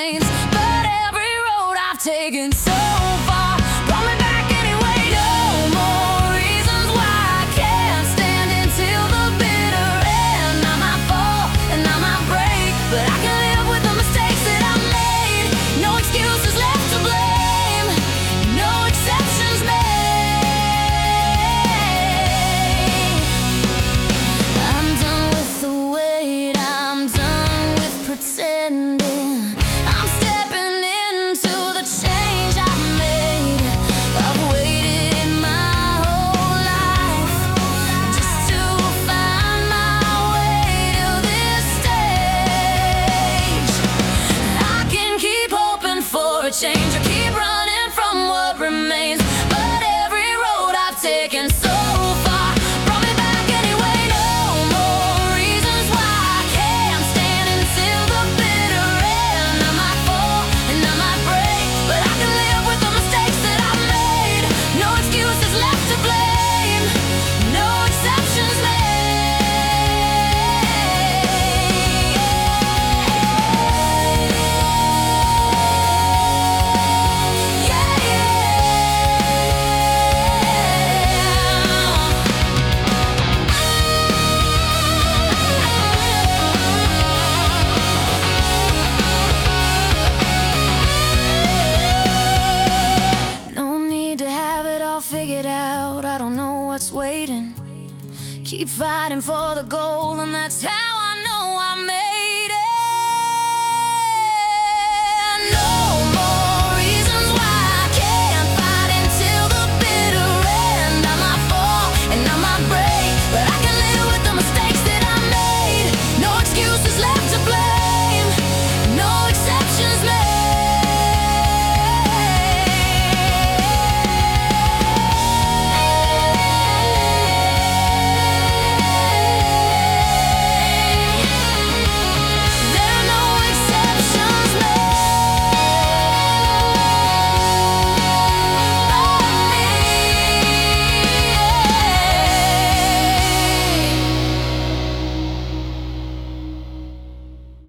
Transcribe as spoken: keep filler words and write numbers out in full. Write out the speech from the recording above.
remains. But every road I've taken so far brought me back anyway. No more reasons why I can't stand until the bitter end. I might fall and I might break, but I can live with the mistakes that I made. No excuses left to blame, no exceptions made. I'm done with the wait, I'm done with pretending. I'm stepping into the change I've made. I've waited my whole life just to find my way to this stage. I can keep hoping for a change or keep running from what remains, but every road I've taken so far brought me back anyway. No more reasons why I can't stand until the bitter end. I might fall and I might break, but I can live with the mistakes that I've made. No excuses left to blame, no exceptions made. Yeah, yeah. No need to have it all figured out. I don't know what's waiting. Keep fighting for the goal, and that's how